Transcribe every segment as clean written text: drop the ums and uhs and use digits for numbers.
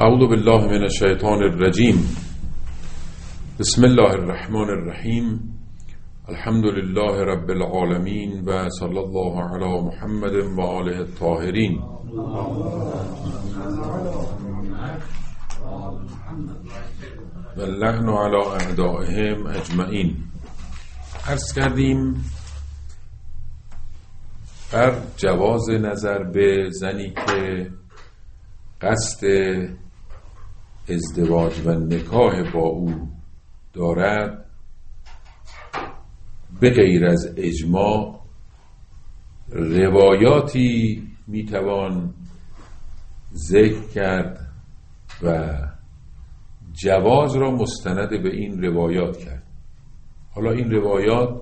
اعوذ بالله من الشیطان الرجیم. بسم الله الرحمن الرحیم. الحمد لله رب العالمین و صلی الله علی محمد و آله الطاهرین. و اللعن علی اعدائهم اجمعین. عرض کردیم بر جواز نظر به زنی که قصد ازدواج و نکاح با او دارد به غیر از اجماع روایاتی میتوان ذکر کرد و جواز را مستند به این روایات کرد. حالا این روایات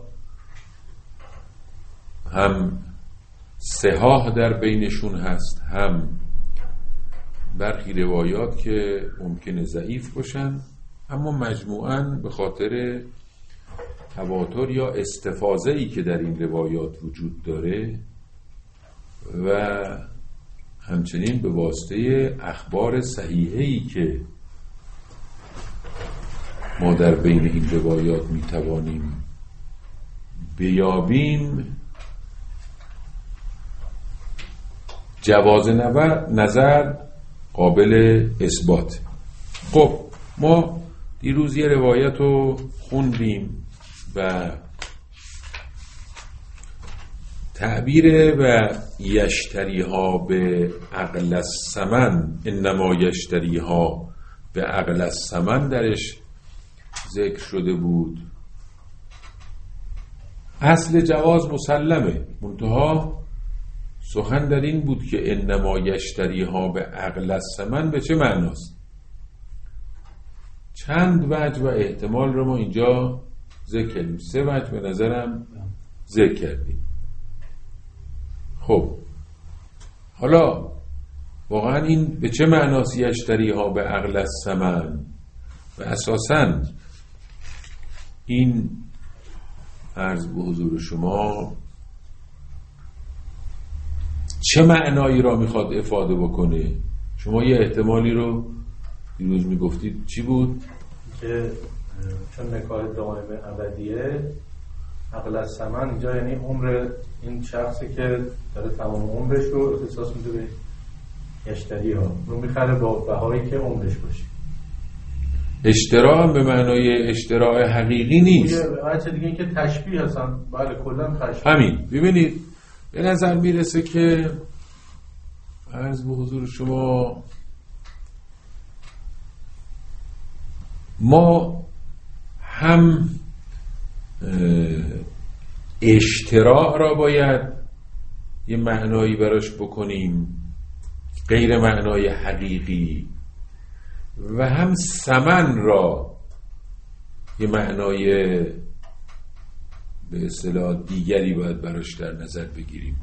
هم صحاح در بینشون هست، هم برخی روایات که ممکنه ضعیف باشن، اما مجموعاً به خاطر تواتر یا استفاضه‌ای که در این روایات وجود داره و همچنین به واسطه اخبار صحیحه‌ای که ما در بین این روایات میتوانیم بیابیم، جواز نظر قابل اثبات. خب ما دیروز یه روایت رو خوندیم و تعبیر و یشتریها به عقل الثمن، انما یشتریها به عقل الثمن درش ذکر شده بود. اصل جواز مسلمه، منتها سخن در این بود که انما یشتریها به عقل الثمن به چه معناست؟ چند وجه و احتمال رو ما اینجا ذکر کردیم، 3 وجه به نظرم ذکر کردیم. خب حالا واقعا این به چه معناست یشتریها به عقل الثمن؟ و اساساً این عرض به حضور شما چه معنایی را میخواد افاده بکنه؟ شما یه احتمالی رو دیروز میگفتید، چی بود؟ که چون نکاح دائم ابدیه، عقل الثمن اینجا یعنی عمر این شخصی که داره تمام عمرش رو اختصاص میده به یشتری ها، رو میخره با بهایی که عمرش باشه. اشتراع هم به معنای اشتراع حقیقی نیست، بچه دیگه این که تشبیه هستن. بله کلا تشبیه. همین. ببینید به نظر میرسه که عرض به حضور شما ما هم اشتراع را باید یه معنایی براش بکنیم غیر معنای حقیقی، و هم ثمن را یه معنای به اصطلاح دیگری باید براش در نظر بگیریم.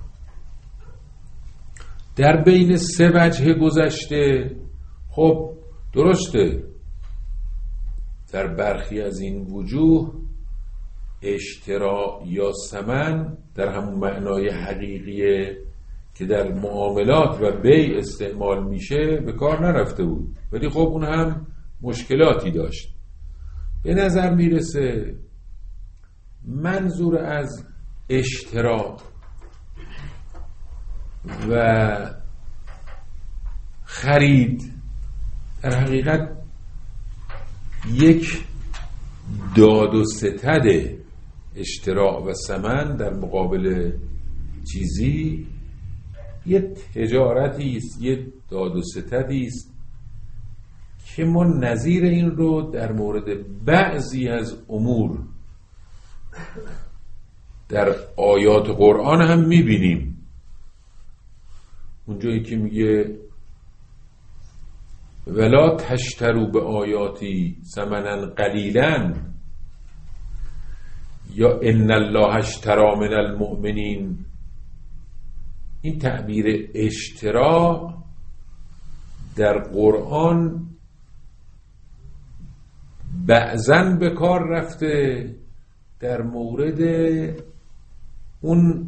در بین 3 وجه گذشته، خب درسته در برخی از این وجوه اشتراع یا ثمن در همون معنای حقیقیه که در معاملات و بیع استعمال میشه به کار نرفته بود، ولی خب اون هم مشکلاتی داشت. به نظر میرسه منظور از اشتراع و خرید در حقیقت یک داد و ستد اشتراع و ثمن در مقابل چیزی، یه تجارتی است، یه داد و ستدی است که ما نظیر این رو در مورد بعضی از امور در آیات قرآن هم میبینیم. اونجایی که میگه ولا تشترو به آیاتی ثمنا قلیلا، یا ان الله اشتری من المؤمنین، این تعبیر اشترا در قرآن بعضاً به کار رفته در مورد اون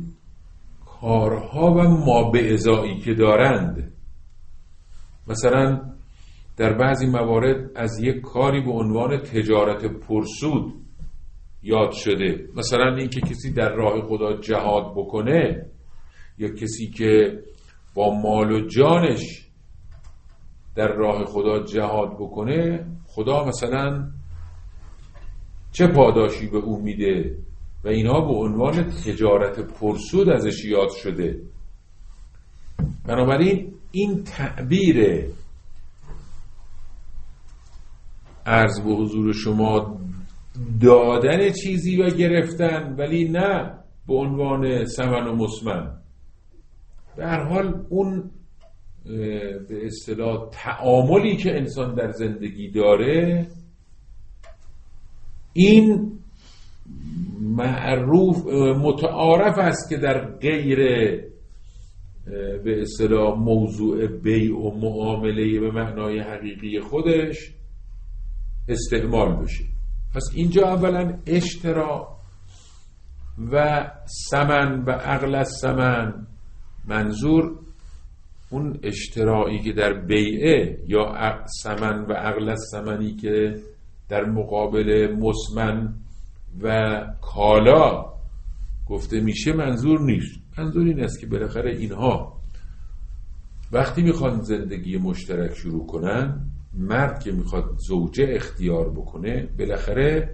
کارها و مابعضایی که دارند. مثلا در بعضی موارد از یک کاری به عنوان تجارت پرسود یاد شده. مثلا این که کسی در راه خدا جهاد بکنه یا کسی که با مال و جانش در راه خدا جهاد بکنه، خدا مثلا چه پاداشی به او میده و اینا به عنوان تجارت پرسود ازش یاد شده. بنابراین این تعبیر عرض به حضور شما دادن چیزی و گرفتن، ولی نه به عنوان ثمن و مسمن، به هر حال اون به اصطلاح تعاملی که انسان در زندگی داره، این معروف متعارف است که در غیر به اصطلاح موضوع بیع و معامله به معنای حقیقی خودش استعمال بشه. پس اینجا اولا اشترا و ثمن و عقل الثمن، منظور اون اشترایی که در بیعه یا ثمن و عقل الثمنی که در مقابل مسمن و کالا گفته میشه منظور نیست. منظور این است که بالاخره اینها وقتی میخوان زندگی مشترک شروع کنن، مرد که میخواد زوجه اختیار بکنه، بالاخره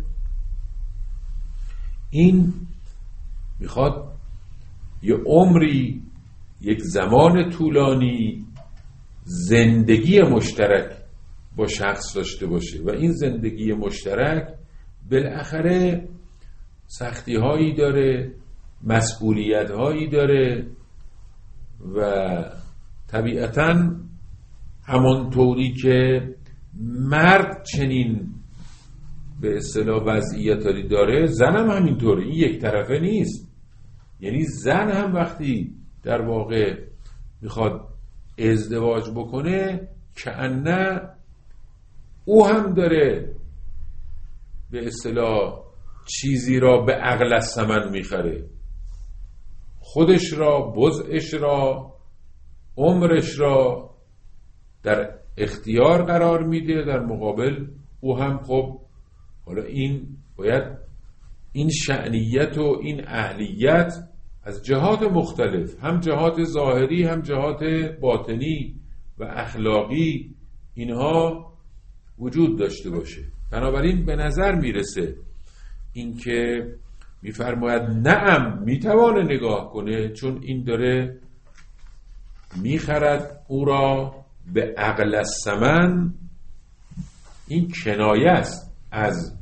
این میخواد یه عمری، یک زمان طولانی زندگی مشترک با شخص داشته باشه و این زندگی مشترک بالاخره سختی هایی داره، مسئولیت هایی داره و طبیعتاً همانطوری که مرد چنین به اصطلاح وضعیتی داره، زن هم همینطوره. این یک طرفه نیست. یعنی زن هم وقتی در واقع میخواد ازدواج بکنه، کأنه او هم داره به اصطلاح چیزی را به عقل الثمن میخره، خودش را، بضعش را، عمرش را در اختیار قرار میده. در مقابل او هم خب حالا این باید این شأنیت و این اهلیت از جهات مختلف، هم جهات ظاهری هم جهات باطنی و اخلاقی، اینها وجود داشته باشه. بنابراین به نظر میرسه این که میفرماید نعم میتوانه نگاه کنه، چون این داره میخرد او را به عقل الثمن. این کنایه است از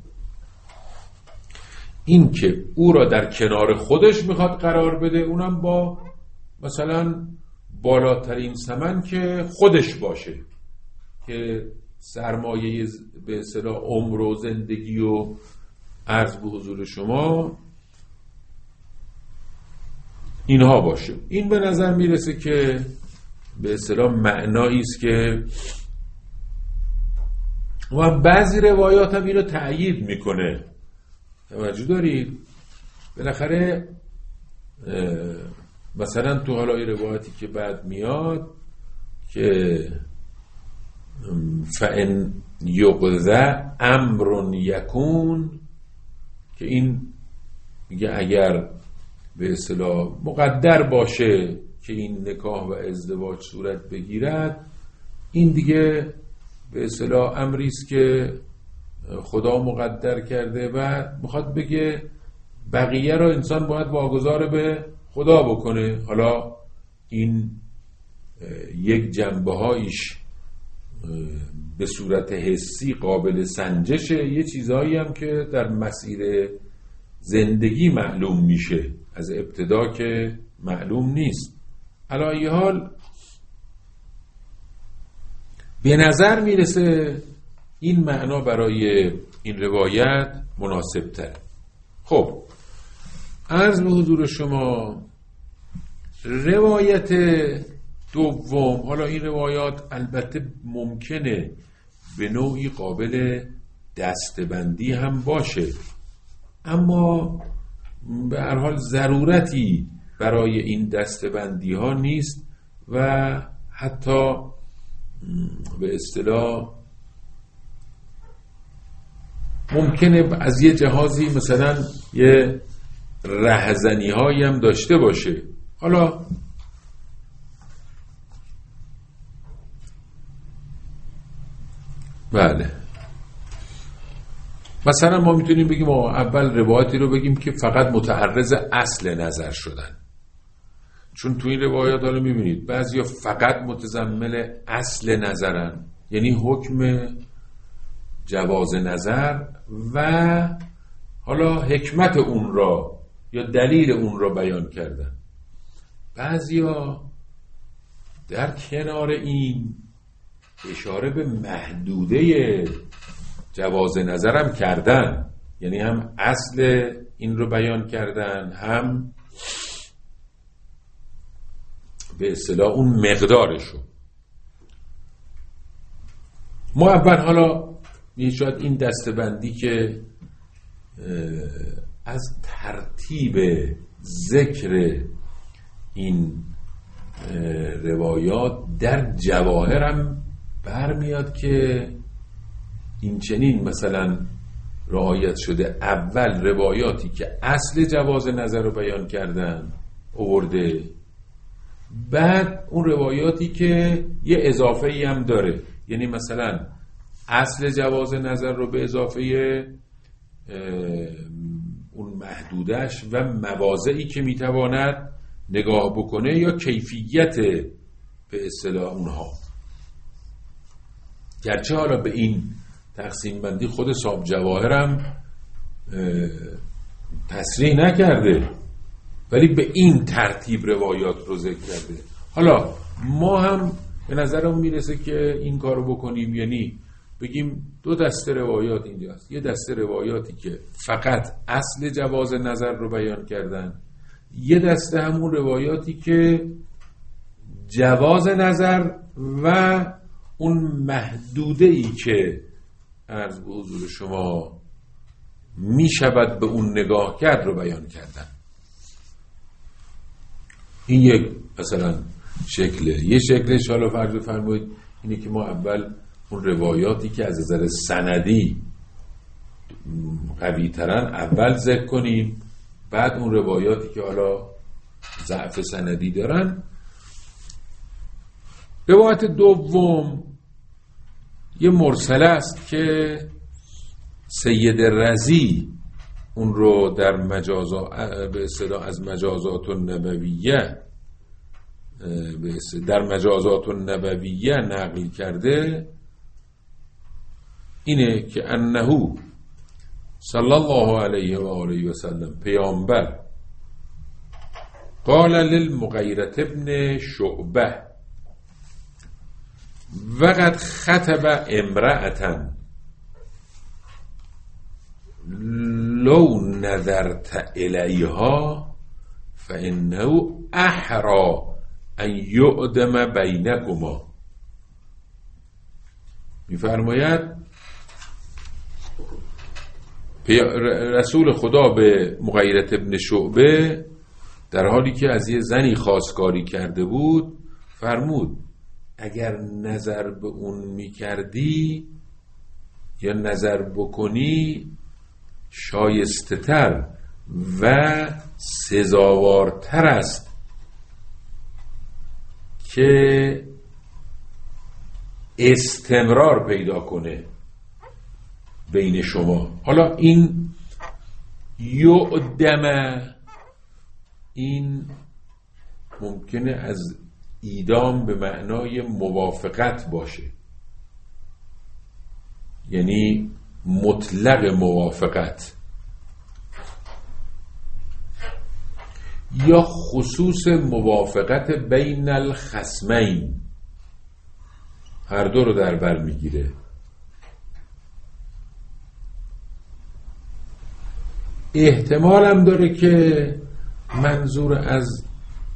این که او را در کنار خودش میخواد قرار بده، اونم با مثلا بالاترین ثمن که خودش باشه، که سرمایه به اصطلاح عمر و زندگی و عرض به حضور شما اینها باشه. این به نظر میرسه که به اصطلاح معنایی است که و بعضی روایات هم اینو تأیید میکنه. توجه دارید؟ بالاخره مثلا تو حالا این روایتی که بعد میاد که فَإِنْ یُقْضَ أَمْرٌ یکون، که این میگه اگر به اصطلاح مقدر باشه که این نکاح و ازدواج صورت بگیرد، این دیگه به اصطلاح امری است که خدا مقدر کرده و میخواد بگه بقیه رو انسان باید واگذار به خدا بکنه. حالا این یک جنبه هایش به صورت حسی قابل سنجشه، یه چیزهایی هم که در مسیر زندگی معلوم میشه، از ابتدا که معلوم نیست. علی ای حال به نظر میرسه این معنا برای این روایت مناسب تر. خب عرض به حضور شما روایت دوم، حالا این روایات البته ممکنه به نوعی قابل دستبندی هم باشه، اما به هر حال ضرورتی برای این دستبندی ها نیست و حتی به اصطلاح ممکنه از یه جهازی مثلا یه رهزنی هایی هم داشته باشه. حالا بله مثلا ما میتونیم بگیم اول روایتی رو بگیم که فقط متعرض اصل نظر شدن، چون تو این روایات حالا میبینید بعضیا فقط متضمن اصل نظرن، یعنی حکم جواز نظر و حالا حکمت اون را یا دلیل اون را بیان کردن. بعضیا در کنار این اشاره به محدوده جواز نظرم کردن، یعنی هم اصل این رو بیان کردن هم به اصطلاح اون مقدارشو. ما اول حالا شاید این دستبندی که از ترتیب ذکر این روایات در جواهرم برمیاد که این چنین مثلا رعایت شده. اول روایاتی که اصل جواز نظر رو بیان کردن آورده، بعد اون روایاتی که یه اضافه ای هم داره، یعنی مثلا اصل جواز نظر رو به اضافه اون محدودش و مواضعی که میتواند نگاه بکنه یا کیفیت به اصطلاح اونها. گرچه حالا به این تقسیم بندی خود صاحب جواهرم تصریح نکرده، ولی به این ترتیب روایات رو ذکر کرده. حالا ما هم به نظرم میرسه که این کارو بکنیم، یعنی بگیم دو دسته روایات اینجاست. یه دسته روایاتی که فقط اصل جواز نظر رو بیان کردن، یه دسته همون روایاتی که جواز نظر و اون محدوده‌ای که عرض به حضور شما می شود به اون نگاه کرد رو بیان کردن. این یک مثلا شکله. یه شکلش حالا فرض فرمایید اینه که ما اول اون روایاتی که از نظر سندی قوی ترن اول ذکر کنیم، بعد اون روایاتی که حالا ضعف سندی دارن. روایت دوم یه مرسله است که سید رضی اون رو در به اصطلاح از مجازات النبویه در مجازات النبویه نقل کرده. اینه که انه صلی الله علیه و آله و سلم پیامبر قال للمغیرة ابن شعبه وقد خطب امرأة لو نظرت الیها فانه احرى ان یعدم بینکما. میفرماید رسول خدا به مغیرة ابن شعبه در حالی که از یه زنی خواستگاری کرده بود فرمود اگر نظر به اون میکردی یا نظر بکنی شایسته تر و سزاوارتر است که استمرار پیدا کنه بین شما. حالا این یعدمه این ممکنه از ایدام به معنای موافقت باشه، یعنی مطلق موافقت، یا خصوص موافقت بین الخصمین، هر دو رو در بر میگیره. احتمال هم داره که منظور از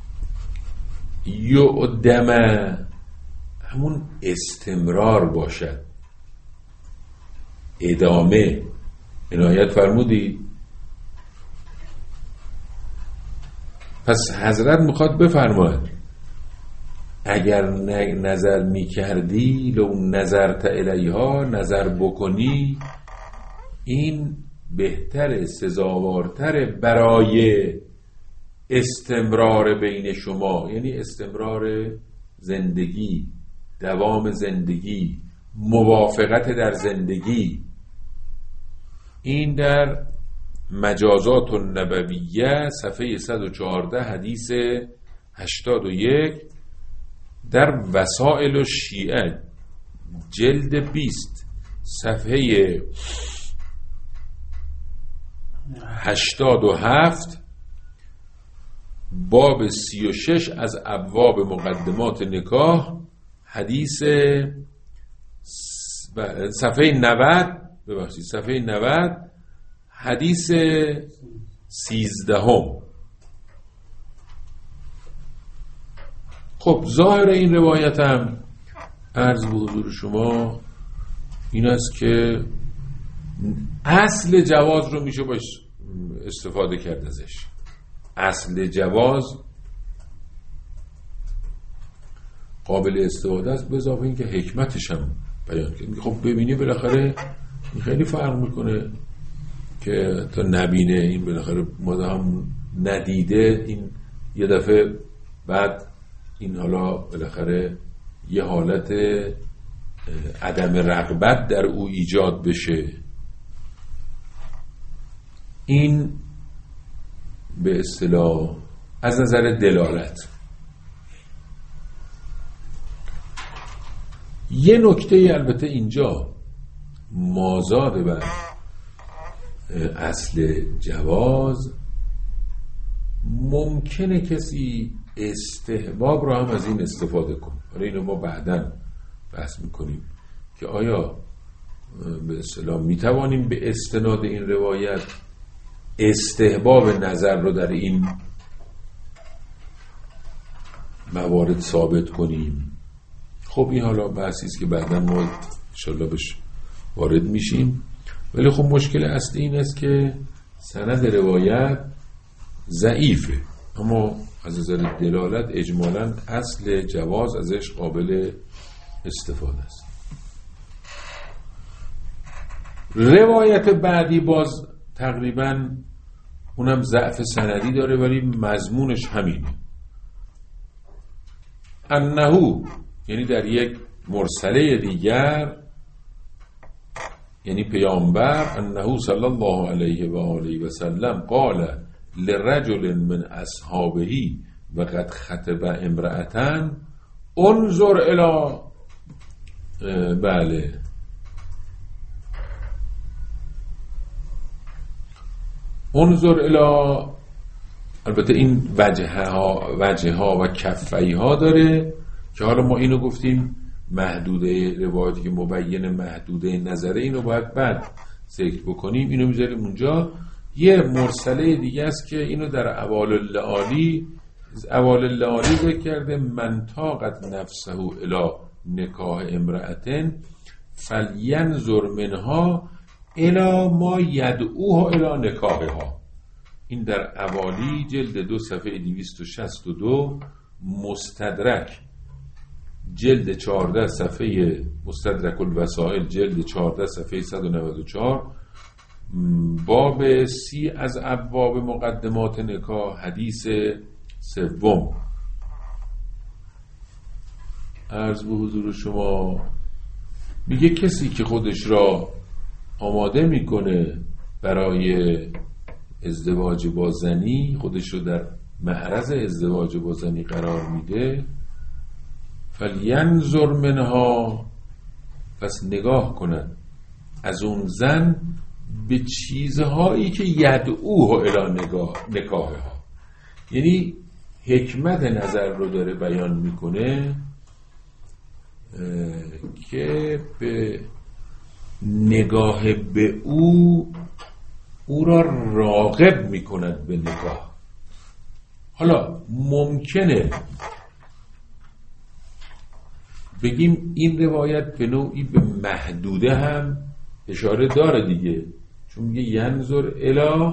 یعدمه همون استمرار باشد، ادامه. عنایت فرمودید. پس حضرت میخواد بفرماید اگر نظر میکردی لو نظرت الیها، نظر بکنی، این بهتر، سزاوارتر برای استمرار بین شما، یعنی استمرار زندگی، دوام زندگی، موافقت در زندگی. این در مجازات النبویه صفحه 114 حدیث 81، در وسائل الشیعه جلد 20 صفحه 87 باب 36 از ابواب مقدمات نکاح حدیث صفحه 90 ببخشید صفحه 90 حدیث 13. خب ظاهر این روایت هم عرض به حضور شما این است که اصل جواز رو میشه باش استفاده کرد ازش. اصل جواز قابل استفاده است، به اضافه این که حکمتش هم بیان کرد. خب ببینی بالاخره این خیلی فرق میکنه که تا نبینه، این بالاخره مدام ندیده، این یه دفعه بعد این حالا بالاخره یه حالت عدم رغبت در او ایجاد بشه. این به اصطلاح از نظر دلالت. یه نکته البته اینجا مازاد بر اصل جواز، ممکنه کسی استحباب رو هم از این استفاده کنه. حالا اینو ما بعداً بحث میکنیم که آیا به اصطلاح میتوانیم به استناد این روایت استحباب نظر رو در این موارد ثابت کنیم. خب این حالا بحثی است که بعداً ما انشالله بهش وارد میشیم. ولی خب مشکل اصلی این است که سند روایت ضعیفه، اما از نظر دلالت اجمالاً اصل جواز ازش قابل استفاده است. روایت بعدی باز تقریباً اونم ضعف سندی داره ولی مضمونش همینه. انهو، یعنی در یک مرسله دیگر، یعنی پیامبر، انهو صلی الله علیه و آله و سلم قال لرجل من اصحابه و قد خطب امرأتن انظر الی بله انظر الی، البته این وجه ها و کفی ها داره که حالا ما اینو گفتیم محدوده روایتی که مبین محدوده نظره، اینو باید بعد ذکر بکنیم، اینو میذاریم اونجا. یه مرسله دیگه است که اینو در اوال اللعالی ذکر کرده، من طاقت نفسه الی نکاح امرأتن فلینظر منها الی ما یدعوها الی نکاحها. این در اوالی جلد 2 صفحه 262، مستدرک جلد 14 صفحه مستدرک الوسائل جلد 14 صفحه 194 باب 30 از ابواب مقدمات نکاح حدیث 3. عرض به حضور شما میگه کسی که خودش را آماده میکنه برای ازدواج با زنی، خودش رو در معرض ازدواج با زنی قرار میده، فلینظر منها، پس نگاه کند از اون زن به چیزهایی که یدعوه الی نکاحها، یعنی حکمت نظر رو داره بیان میکنه که به نگاه به او را راغب میکند به نکاح. حالا ممکنه بگیم این روایت به نوعی به محدوده هم اشاره داره دیگه، چون میگه ینظر الی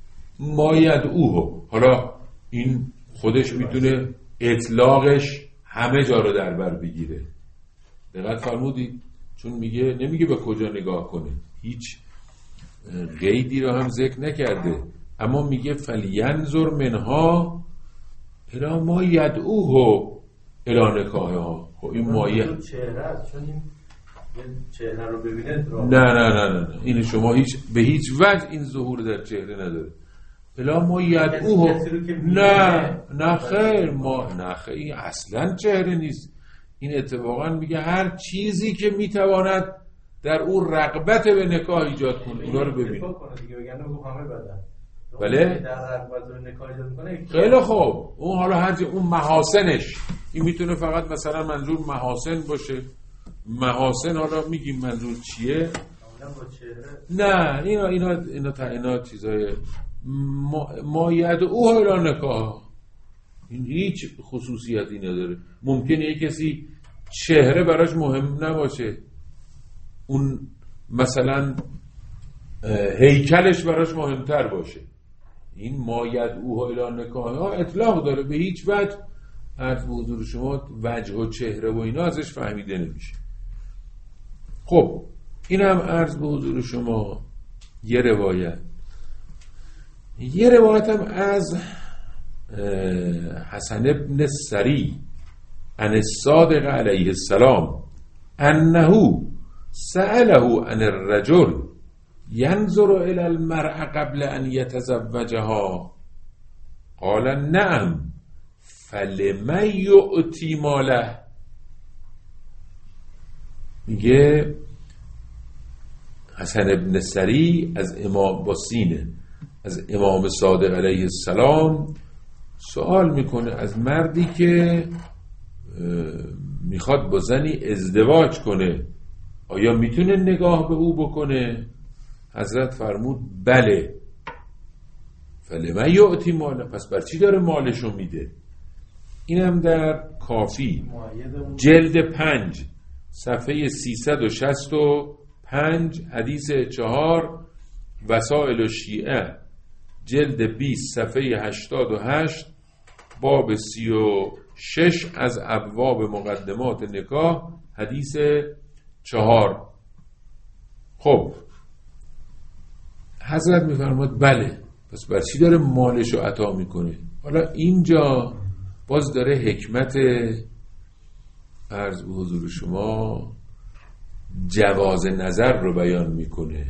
ما یدعوه. حالا این خودش میتونه اطلاقش همه جا رو در بر بگیره. دقت فرمودید؟ چون نمیگه به کجا نگاه کنه، هیچ قیدی رو هم ذکر نکرده، اما میگه فلینظر منها الی ما یدعوه الی نکاحها. خب این مایه چهره است، چون این چهره رو ببینه نه این شما به هیچ وجه این ظهور در چهره نداره. الی ما یدعوه، نه خیر، این اصلا چهره نیست. این اتفاقا میگه هر چیزی که میتواند در اون رغبت به نکاح ایجاد کنه اونا رو ببینید. بله؟ خیلی خوب. اون حالا هرچی اون محاسنش، این میتونه فقط مثلا منظور محاسن باشه. محاسن حالا میگیم منظور چیه؟ نه اینا چیزای ما یدعوه الی نکاح، این هیچ خصوصیتی نداره. ممکنه یک کسی چهره براش مهم نباشه، اون مثلا هیکلش براش مهمتر باشه. این ما یدعوه الی نکاح اطلاق داره، به هیچ وجه عرض به حضور شما وجه و چهره و اینا ازش فهمیده نمیشه. خب این هم عرض به حضور شما یه روایت هم از حسن ابن سری عن الصادق علیه السلام انه سأله عن الرجل ينظر الى المرأة قبل ان يتزوجها قال نعم فلمن يؤتي ماله. میگه حسن ابن سری از امام باسینه از امام صادق علیه السلام سوال میکنه از مردی که میخواد با زنی ازدواج کنه آیا میتونه نگاه به او بکنه؟ حضرت فرمود بله. فلمن یؤتی ماله، پس بر چی داره مالشو میده؟ اینم در کافی جلد 5 صفحه 365 حدیث 4 وسائل الشیعه جلد 20 صفحه 88 باب 36 از ابواب مقدمات نکاح حدیث 4. خب حضرت میفرماد بله، پس بر چی داره مالشو عطا میکنه؟ حالا اینجا باز داره حکمت عرض به حضور شما جواز نظر رو بیان میکنه.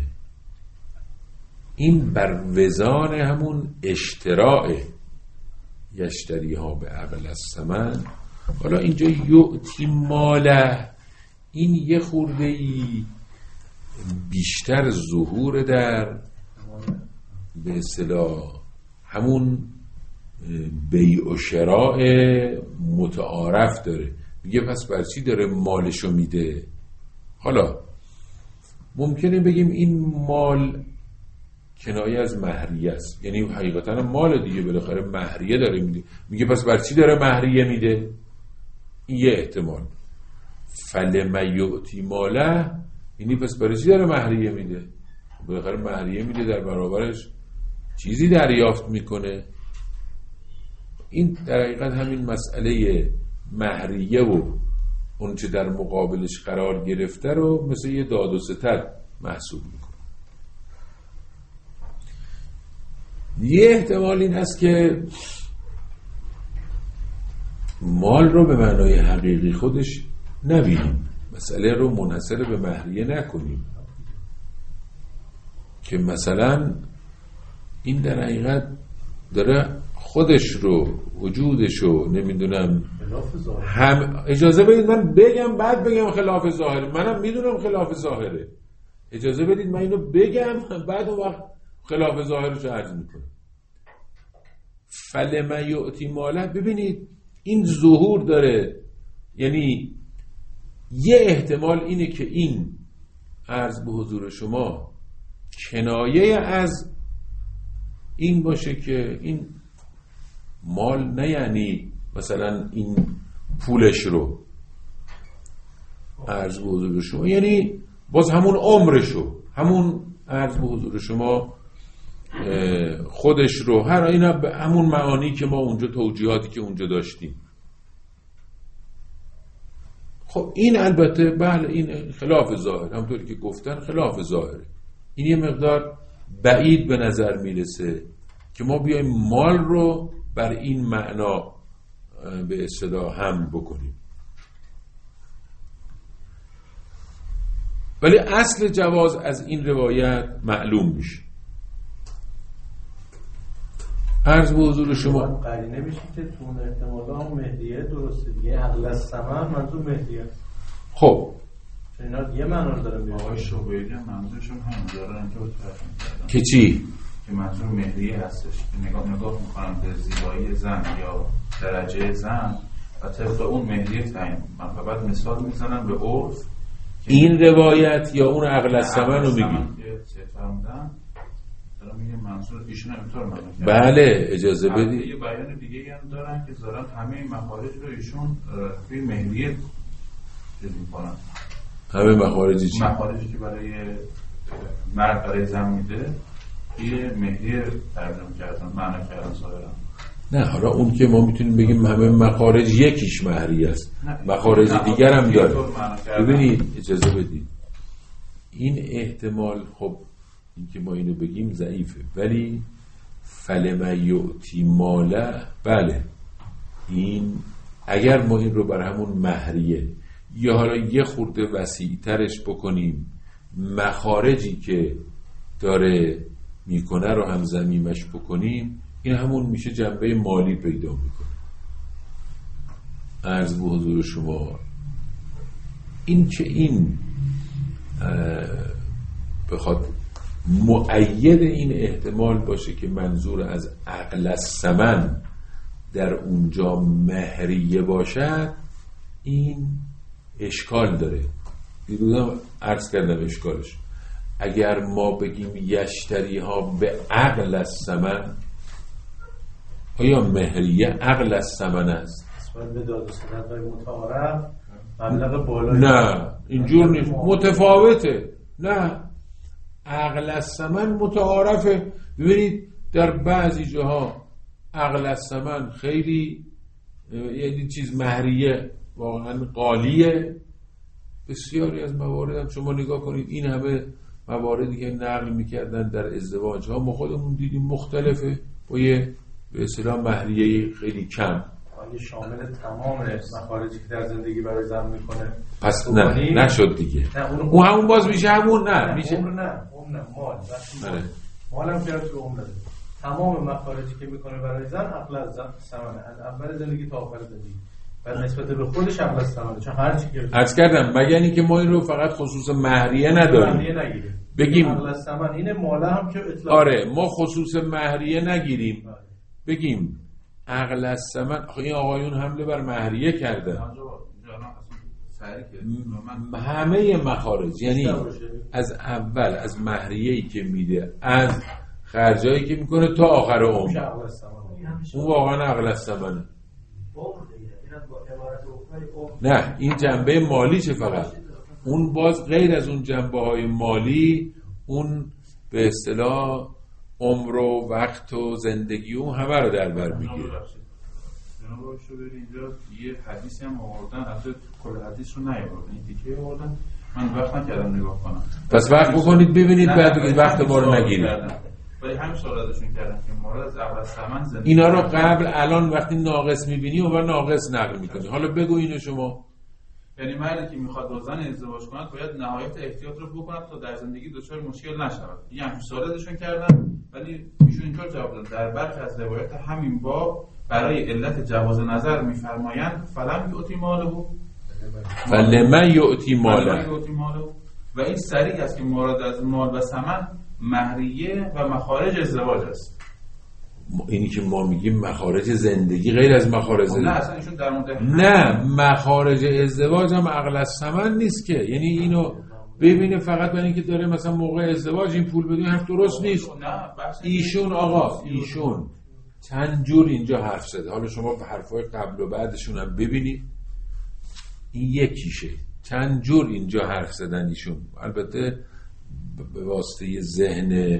این بر وزان همون اشتراع یشتری ها به عقل الثمن. حالا اینجا یؤتی ماله، این یه خورده ای بیشتر ظهور در به اصطلاح همون بیع و شراء متعارف داره. میگه پس بر چی داره مالشو میده؟ حالا ممکنه بگیم این مال کنایه از مهریه است، یعنی حقیقتا مال دیگه بالاخره مهریه داره میده. میگه پس بر چی داره مهریه میده؟ این یه احتمال. فلمن یؤتی ماله، یعنی پس برای چی داره مهریه میده؟ بالاخره مهریه میده در برابرش چیزی دریافت میکنه. این در حقیقت همین مسئله مهریه و اون چه در مقابلش قرار گرفته رو مثل یه داد و ستد محسوب میکنه. یه احتمال این هست که مال رو به معنای حقیقی خودش نبینیم، مسئله رو منحصر به مهریه نکنیم، که مثلا این در حقیقت داره خودش رو وجودش رو نمیدونم هم. اجازه بدید من بگم بعد بگم خلاف ظاهره. منم میدونم خلاف ظاهره، اجازه بدید من اینو بگم بعد اون وقت خلاف ظاهرش عرض میکنم. فلمن یؤتی ماله، ببینید این ظهور داره، یعنی یه احتمال اینه که این عرض به حضور شما کنایه از این باشه که این مال نه، یعنی مثلا این پولش رو عرض به حضور شما، یعنی باز همون عمرشو، همون عرض به حضور شما خودش رو، هر اینا به همون معانی که ما اونجا توجیهاتی که اونجا داشتیم. خب این البته بله این خلاف ظاهر، همونطوری که گفتن خلاف ظاهره. این یه مقدار بعید به نظر میرسه که ما بیایم مال رو بر این معنا به اصطلاح هم بکنیم. ولی اصل جواز از این روایت معلوم میشه. عرض به حضور شما قرینه میشه که تو اون احتمالا هم مهدیه درسته دیگه، عقل از ثمن منظور مهدیه. خب اینا یه معنا رو دارن. آقای شوبیری منظورشون همین دارن که چی؟ که منظور مهریه هستش که نگاه میکنم به زیبایی زن یا درجه زن و طبق اون مهریه تعیین. من فقط مثال میزنم به عرف. این روایت یا اون عقل از ثمن رو میگی؟ فهمدن دارم میگم منظور ایشون همینطور معنی کرد. بله اجازه بدید. یه بیان دیگه هم دارن که دارن همه مخارج رو ایشون توی مهریه چیز میکنن. همه مخارجی چی؟ مخارجی که برای مرد برای زن میده یه مهریه ترجمه کردن، معنی کردن ظاهرا. نه حالا اون که ما میتونیم بگیم همه مخارج یکیش مهریه است، مخارج دیگر هم داره. ببینید اجازه بدید این احتمال، خب این که ما اینو بگیم ضعیفه، ولی فلم یعطی ماله، بله این اگر ما این رو بر همون مهریه یا حالا یه خورده وسیع ترش بکنیم، مخارجی که داره میکنه رو هم ضمیمش بکنیم، این همون میشه جنبه مالی پیدا میکنه. عرض به حضور شما این که این بخواد مؤید این احتمال باشه که منظور از عقل الثمن در اونجا مهریه باشد، این اشکال داره. دیروزم عرض کردم اشکالش. اگر ما بگیم یشتری ها به عقل الثمن، آیا مهریه عقل الثمن است؟ نسبت به داد و ستدهای متعارف مبلغ بالایی. نه اینجور نیست، متفاوته. نه عقل الثمن متعارفه. ببینید در بعضی جاها عقل الثمن خیلی یعنی چیز مهریه واقعا قالیه. بسیاری از موارد هم شما نگاه کنید، این همه مواردی که نقل میکردن در ازدواج ها ما خودمون دیدیم مختلفه، با یه به اصطلاح مهریه خیلی کم. آیا شامل تمام مخارجی که در زندگی برای زن میکنه؟ پس نه نشد دیگه. نه اون همون باز میشه همون. نه میشه عمر، نه مال. مالم که تو عمر داره. تمام مخارجی که میکنه برای زن عقل از ثمنه، از اول زندگی تا آخر زندگی، و نسبت به خودش عقل از ثمنه. چون هر چی که عرض کردم مگر اینکه ما این رو فقط خصوص مهریه نداریم، بگیم عقل از ثمن اینه، ماله هم که اطلاق. آره ما خصوص مهریه نگیریم، بگیم عقل از ثمن. این آقایون حمله بر مهریه کردن. همه مخارج، یعنی از اول از مهریه‌ای که میده، از خرجایی که میکنه تا آخر عمر، اون واقعا عقل از ثمنه. نه این جنبه مالی چه فقط، اون باز غیر از اون جنبه های مالی، اون به اصطلاح عمر و وقت و زندگی اون همه رو در بر میگیره. جناب شوبری اینجا یه حدیثی هم آوردن، البته کل حدیث رو نیاوردن، این تیکه آوردن، من وقت نکردم نگاه کنم. پس وقت بکنید ببینید، بعد بگید وقت ما رو نگیرید. ولی همین سوالاتشون کردن که مورد از اول ثمن زندگی اینا رو قبل الان وقتی ناقص میبینی اون ناقص نقل میکنی. حالا بگو اینو شما. یعنی مردی که میخواد با زن ازدواج کنه باید نهایت احتیاط رو بکنه تا در زندگی دچار مشکل نشود. یعنی سوالاتشون کردن ولی ایشون اینطور جواب دادن در برخی از روایات همین باب برای علت جواز نظر میفرمایند فلم یعطی ماله و این صریح است که مراد از مال و ثمن مهریه و مخارج ازدواج است. اینی که ما میگیم مخارج زندگی غیر از مخارج زندگی. نه اصلا ایشون در مورد نه مخارج ازدواج هم عقل از ثمن نیست که، یعنی اینو ببینه فقط برای اینکه داره مثلا موقع ازدواج این پول بدون حرف درست نیست. ایشون آقا ایشون چند جور اینجا حرف زده. حالا شما حرفای قبل و بعدشون هم ببینید، این یکیشه. چند جور اینجا حرف زدن ایشون، البته به واسطه ذهن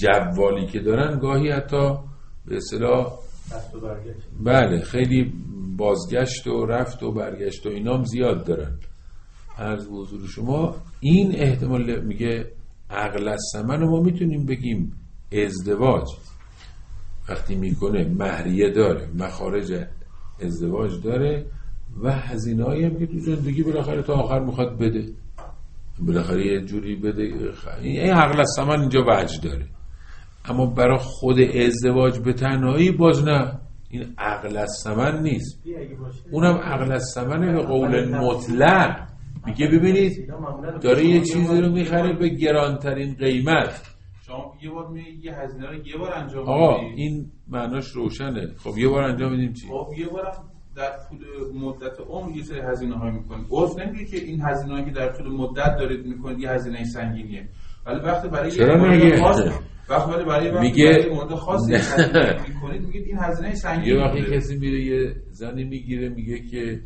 جوالی که دارن گاهی حتی به اصطلاح بله خیلی بازگشت و رفت و برگشت و اینام زیاد دارن. عرض به حضور شما این احتمال میگه عقل الثمن رو ما میتونیم بگیم ازدواج وقتی میکنه مهریه داره، مخارج ازدواج داره و هزینه‌ای هم که تو زندگی بالاخره تا آخر میخواد بده، بالاخره یه جوری بده. این عقل الثمن اینجا وجه داره. اما برای خود ازدواج به تنهایی باز نه، این عقل الثمن نیست، اونم عقل الثمن به قول مطلق. میگه ببینید داره یه چیزی رو میخره به گرانترین قیمت. شما یه بار یه هزینه رو یه بار انجام میدید. آقا این معناش روشنه. خب یه بار انجام میدیم چی؟ خب یه بار در طول مدت عمر یه سری هزینه‌های میکنید. عرف نمیگه که این هزینه‌هایی که در طول مدت دارید میکنید یه هزینه سنگینیه. ولی وقتی برای چرا میگه؟ وقتی برای میگه مورد خاصی هزینه میکنید میگید این هزینه سنگینه. یه وقتی کسی میره یه زنی میگیره میگه که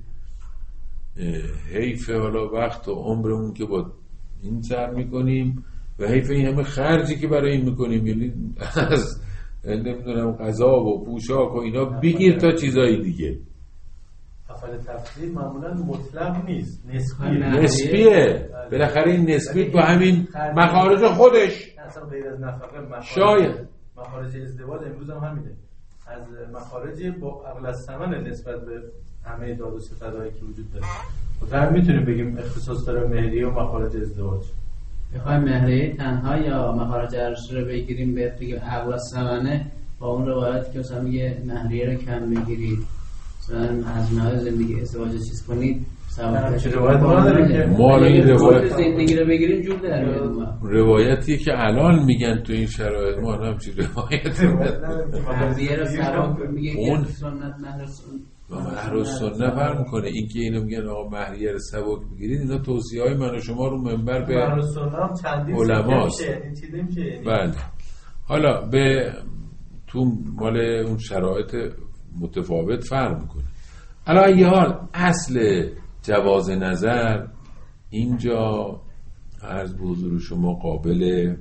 حیف حالا وقت و عمرمون که با این سر میکنیم و حیف این همه خرجی که برای این میکنیم، یعنی از نمیدونم غذا و پوشاک و اینا بگیر تا چیزایی دیگه. افعال تفضیل معمولا مطلق نیست، نسبیه. بالاخره این نسبی با همین مخارج خودش اصلا غیر از نفقه شاید مخارج ازدواج امروز هم همینه، از مخارج با عقل الثمن نسبت به همه داد و ستدهایی که وجود داره. و میتونیم بگیم اختصاص داره مهریه و مخارج ازدواج. میخوایم مهریه تنها یا مخارج عرش رو بگیریم بگیم عقل الثمنه با اون روایتی که مثلا میگه مهریه رو کم بگیرید مثلا هزینه‌های زندگی ازدواج چیز کنید ما این روایت زندگی رو بگیریم جور در میاد. روایتی که الان میگن تو این شرایط ما هم چی روایتی مهریه رو سبب میگه اون سنت مهر و سنت فرق میکنه. این که اینو میگن آقا مهریه رو سبک بگیرید، اینا توصیه‌های من و شما رو منبر به مهر و سنت هم چندین علماست. میشه. بله. حالا به تو مال اون شرایط متفاوت فرق میکنه. الان یه حال اصل جواز نظر اینجا عرض به حضور شما قابل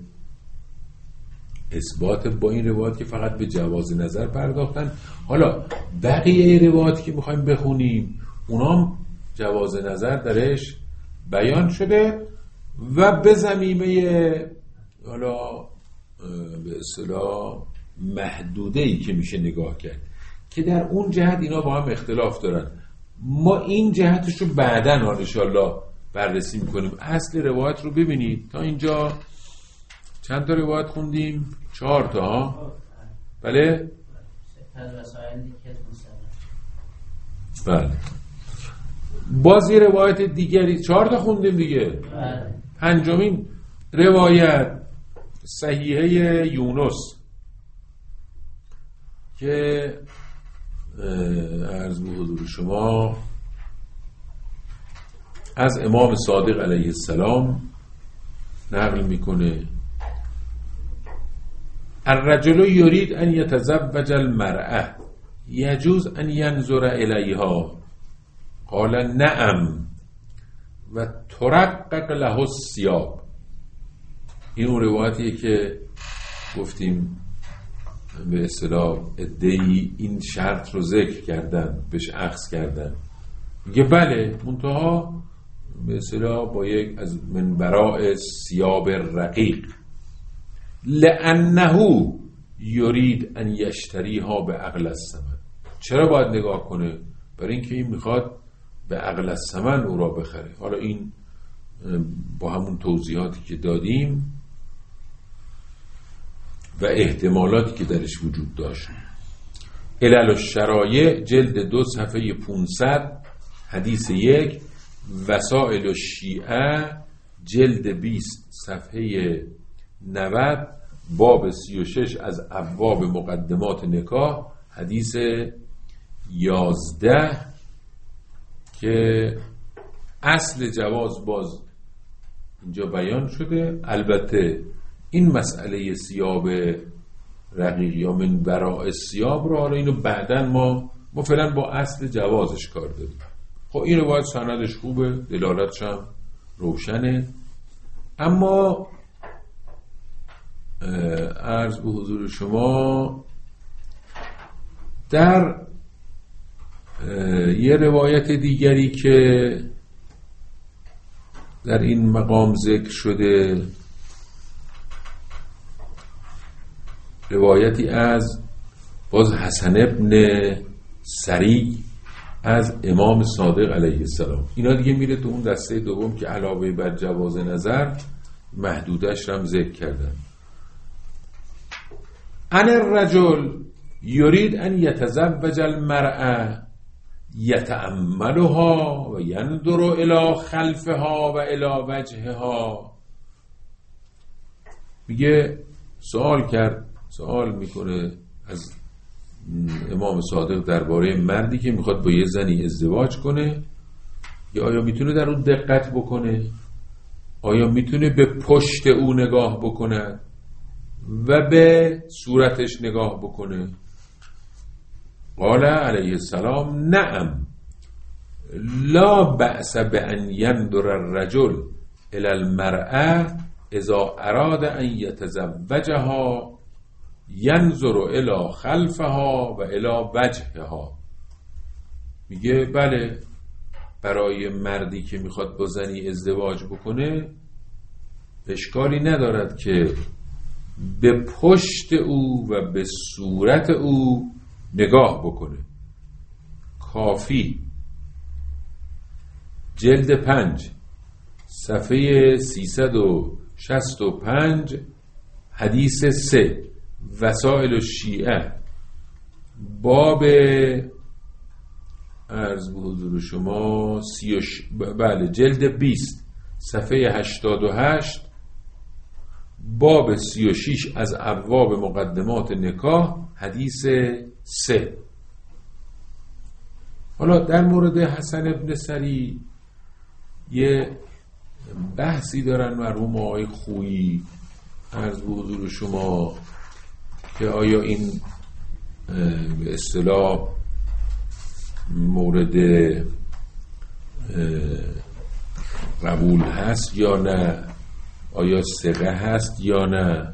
اثبات با این روایت که فقط به جواز نظر پرداختن. حالا بقیه روایت که میخوایم بخونیم اونام جواز نظر درش بیان شده و به ضمیمه حالا به اصطلاح محدوده‌ای که میشه نگاه کرد که در اون جهت اینا با هم اختلاف دارن. ما این جهتش رو بعداً ان شاءالله بررسی میکنیم. اصل روایت رو ببینید. تا اینجا چند تا روایت خوندیم؟ 4 تا. بله؟ بله. باز یه روایت دیگری 4 تا خوندیم دیگه. پنجمین روایت صحیحه یونس که عرض به حضور شما از امام صادق علیه السلام نقل میکنه الرجل یرید ان یتزوج المرأة یجوز ان ینظر الیها قال نعم و ترقق له الثیاب. این اون روایتیه که گفتیم به اصطلاح ادعی این شرط رو ذکر کردن، بهش اخذ کردن. میگه بله منتها به اصطلاح با یک از منبراء ثیاب رقیق لانه یرید ان یشتریها به عقل الثمن. چرا باید نگاه کنه؟ برای اینکه این میخواد به عقل الثمن او را بخره. حالا این با همون توضیحاتی که دادیم و احتمالاتی که درش وجود داشت. علل الشرایع جلد 2 صفحه 500 حدیث 1 وسائل الشیعه جلد 20 صفحه 90 باب 36 از ابواب مقدمات نکاح حدیث 11 که اصل جواز باز اینجا بیان شده. البته این مسئله ثیاب رقیق یا من براء ثیاب رو حالا اینو بعداً ما فعلا با اصل جوازش کار داریم. خب این روایت سندش خوبه، دلالتش هم روشنه. اما عرض به حضور شما در یه روایت دیگری که در این مقام ذکر شده، روایتی از باز حسن ابن سری از امام صادق علیه السلام. اینا دیگه میره تو اون دسته دوم که علاوه بر جواز نظر محدودش هم ذکر کردن. ان الرجل یرید ان یتزوج المرأة یتأملها و ینظر الی خلفها و الی وجهها. میگه سوال میکنه از امام صادق درباره مردی که میخواد با یه زنی ازدواج کنه، یا آیا میتونه در اون دقت بکنه، آیا میتونه به پشت او نگاه بکنه و به صورتش نگاه بکنه. قال علیه السلام نعم لا بأس بأن ينظر الرجل الى المرأة اذا اراد ان يتزوجها ینظر الی خلفها و الی وجهها. میگه بله، برای مردی که میخواد با زنی ازدواج بکنه اشکالی ندارد که به پشت او و به صورت او نگاه بکنه. کافی جلد 5 صفحه 365 حدیث 3 وسائل الشیعه باب عرض به حضور شما بله جلد 20 صفحه 88 باب 36 از ابواب مقدمات نکاح حدیث 3. حالا در مورد حسن ابن سری یه بحثی دارن مرحوم آقای خویی عرض به حضور شما که آیا این به اصطلاح مورد قبول هست یا نه، آیا ثقه هست یا نه.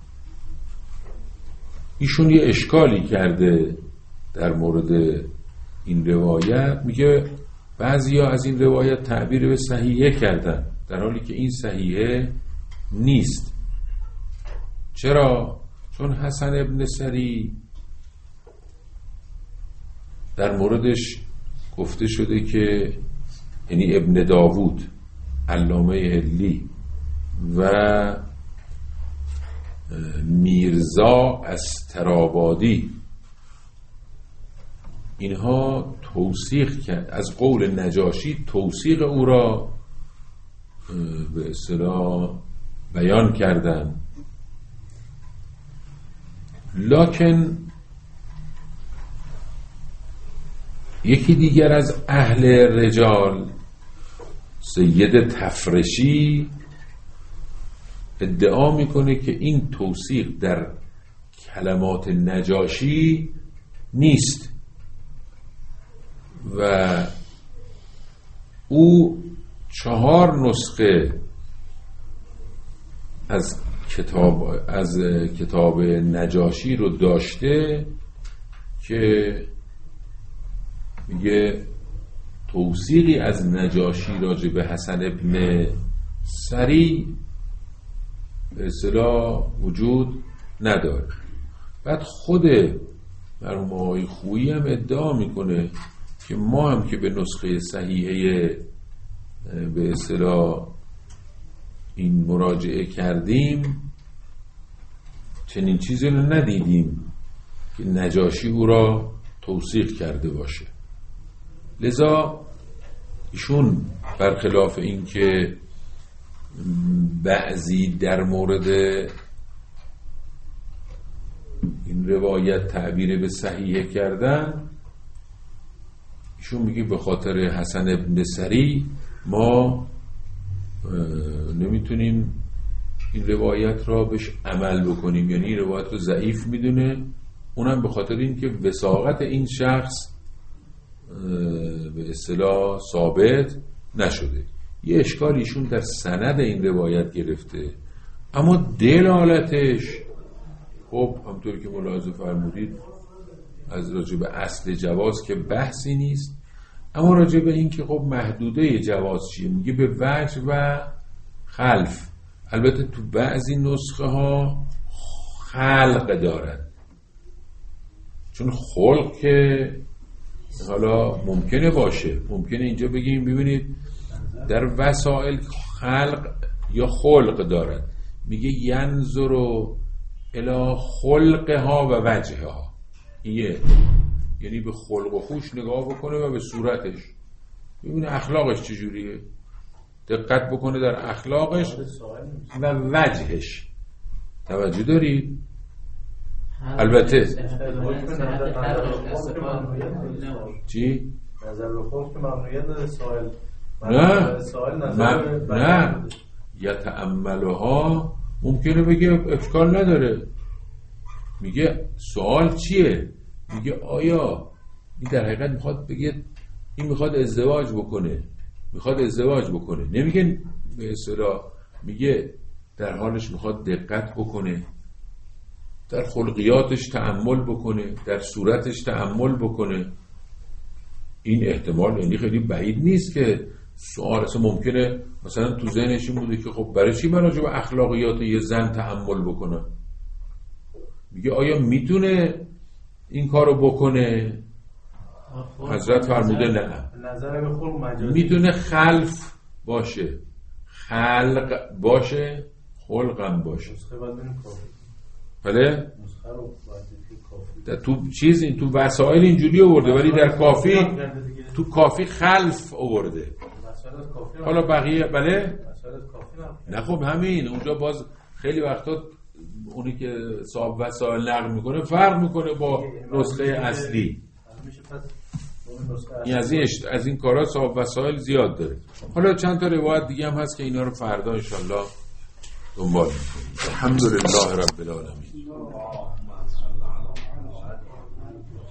ایشون یه اشکالی کرده در مورد این روایت. میگه بعضیا از این روایت تعبیر به صحیحه کردن در حالی که این صحیحه نیست. چرا؟ چون حسن ابن سری در موردش گفته شده که یعنی ابن داوود علامه هلی و میرزا استرابادی اینها توثیق کرد از قول نجاشی، توثیق او را به اصطلاح بیان کردن. لکن یکی دیگر از اهل رجال سید تفرشی ادعا میکنه که این توثیق در کلمات نجاشی نیست و او 4 نسخه از کتاب نجاشی رو داشته که میگه توثیقی از نجاشی راجع به حسن ابن سری به اصطلاح وجود نداره. بعد خود مرحوم آقای خویی هم ادعا میکنه که ما هم که به نسخه صحیحه به اصطلاح این مراجعه کردیم چنین چیزی رو ندیدیم که نجاشی او را توثیق کرده باشه. لذا ایشون برخلاف این که بعضی در مورد این روایت تعبیر به صحیحه کردن، ایشون میگه به خاطر حسن ابن سری ما نمیتونیم این روایت را بهش عمل بکنیم، یعنی این روایت رو ضعیف میدونه، اونم به خاطر این که وثاقت این شخص به اصطلاح ثابت نشده. یه اشکال ایشون در سند این روایت گرفته، اما دلالتش خب همطور که ملاحظه فرمودید از راجع به اصل جواز که بحثی نیست، اما راجع به این که خب محدوده جواز چیه، میگه به وجه و خلف. البته تو بعضی نسخه ها خلق دارد، چون خلق که حالا ممکنه باشه، ممکنه اینجا بگیم ببینید در وسائل خلق یا خلق دارد، میگه ینظر الی خلقها و وجهها، یعنی به خلق و خوش نگاه بکنه و به صورتش، ببینه اخلاقش چجوریه، دقت بکنه در اخلاقش و وجهش. توجه دارید؟ البته چی؟ نظر به خود که ممنوعیت داره سائل. نه یتأملها ممکنه بگه اشکال نداره، میگه سوال چیه؟ میگه آیا این در حقیقت میخواد بگه این میخواد ازدواج بکنه، نمیگه به اصطلاح، میگه در حالش میخواد دقت بکنه، در خلقیاتش تأمل بکنه، در صورتش تأمل بکنه. این احتمال یعنی خیلی بعید نیست که سوال اصلا ممکنه مثلا تو ذهنش این بوده که خب برای چی من راجع به اخلاقیات یه زن تأمل بکنم؟ میگه آیا میتونه این کارو بکنه؟ حضرت فرموده نه، نظر به خلق مجازی میتونه خلف باشه، خلق باشه، خلقم باشه. بله؟ تو چیز این تو وسائل اینجوری آورده، ولی در کافی تو کافی خلف آورده. حالا بقیه بله؟ نه خب همین اونجا باز خیلی وقتا اونی که صاحب وسائل نقل میکنه فرق میکنه با نسخه اصلی. این از این کارا صاحب وسائل زیاد داره. حالا چند تا روایت دیگه هم هست که اینا رو فردا انشالله دنبال میکنیم. الحمدلله رب العالمین.